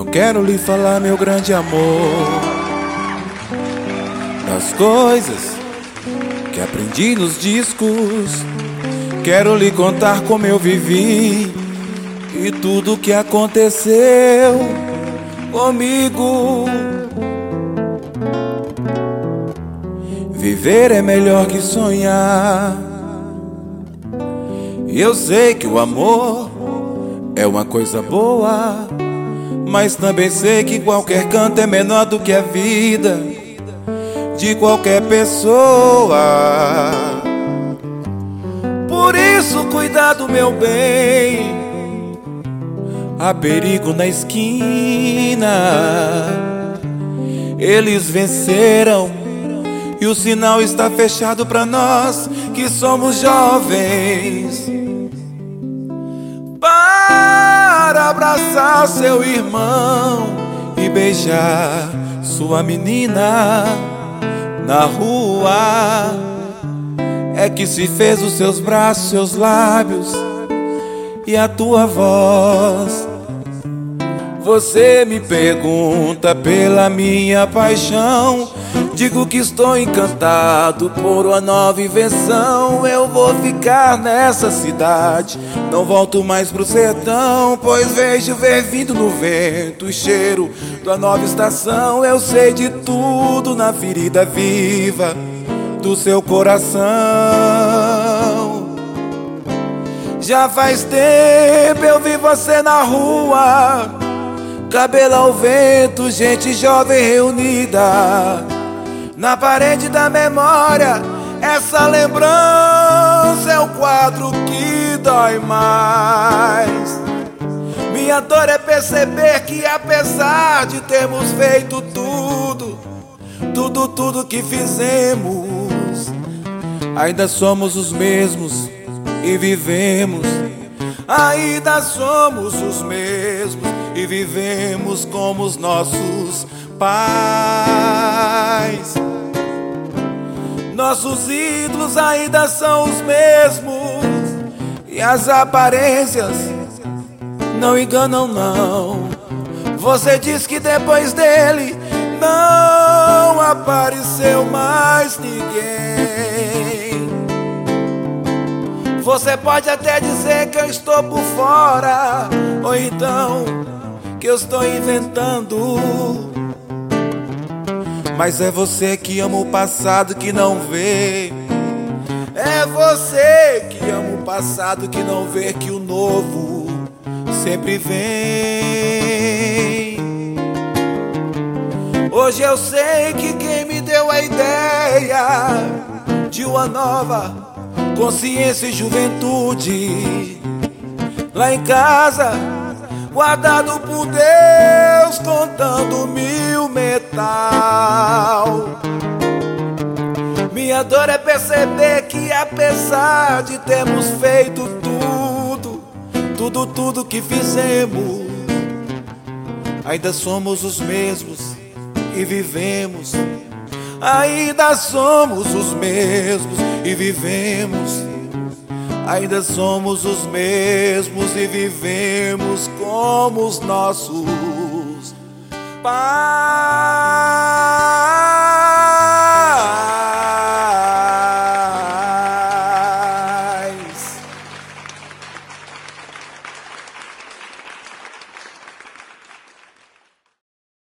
quero lhe falar, meu grande amor, das coisas que aprendi nos discos. Quero lhe contar como eu vivi e tudo que aconteceu comigo. Viver é melhor que sonhar. E eu sei que o amor é uma coisa boa, mas também sei que qualquer canto é menor do que a vida de qualquer pessoa. Por isso, cuidado, meu bem, há perigo na esquina. Eles venceram e o sinal está fechado para nós que somos jovens. Para abraçar seu irmão e beijar sua menina na rua, é que se fez os seus braços, seus lábios e a tua voz. Você me pergunta pela minha paixão, digo que estou encantado por uma nova invenção. Eu vou ficar nessa cidade, não volto mais pro sertão, pois vejo ver vindo no vento o cheiro da nova estação. Eu sei de tudo na ferida viva do seu coração. Já faz tempo eu vi você na rua, cabelo ao vento, gente jovem reunida. Na parede da memória, essa lembrança é o quadro que dói mais. Minha dor é perceber que apesar de termos feito tudo que fizemos, ainda somos os mesmos e vivemos. Ainda somos os mesmos e vivemos como os nossos pais. Nossos ídolos ainda são os mesmos e as aparências não enganam, não. Você diz que depois dele não apareceu mais ninguém. Você pode até dizer que eu estou por fora, ou então que eu estou inventando, mas é você que ama o passado que não vê. É você que ama o passado que não vê que o novo sempre vem. Hoje eu sei que quem me deu a ideia de uma nova consciência e juventude, lá em casa, guardado por Deus, contando mil metal. Minha dor é perceber que apesar de termos feito tudo que fizemos, ainda somos os mesmos e vivemos. Ainda somos os mesmos e vivemos. Ainda somos os mesmos e vivemos como os nossos pais.